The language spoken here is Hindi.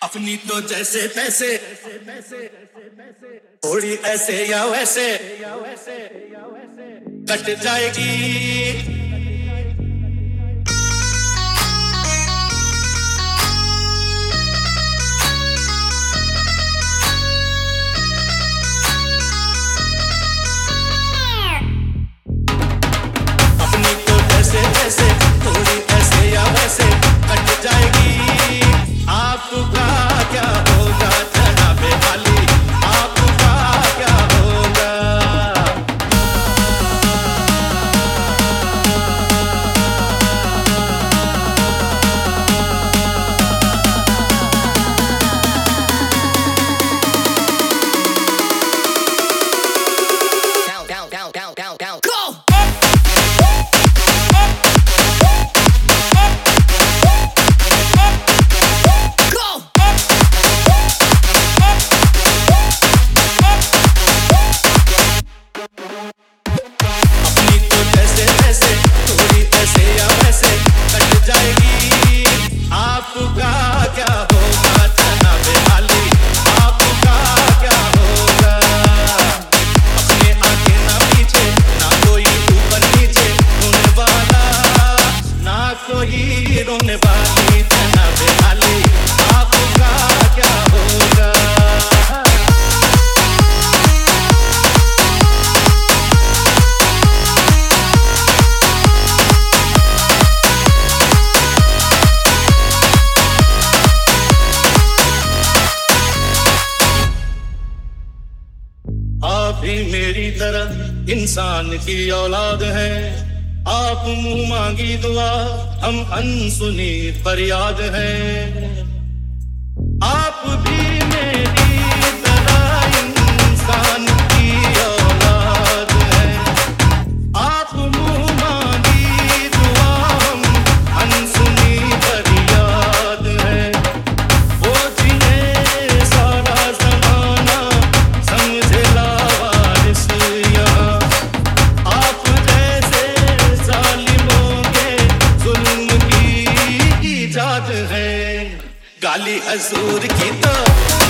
अपनी तो जैसे तैसे थोड़ी ऐसे या वैसे कट जाएगी। आप भी मेरी तरह इंसान की औलाद है। आप मुंह मांगी दुआ, हम अनसुनी फरियाद है। आप भी मेरी तरह इंसान की औलाद है। आप मुंह मांगी दुआ, हम अनसुनी फरियाद है। वो जिन्हें सारा ज़माना समझे लावारिस यहाँ, आप जैसे ज़ालिमों के जुल्म की इजाद है। गाली हजूर की तो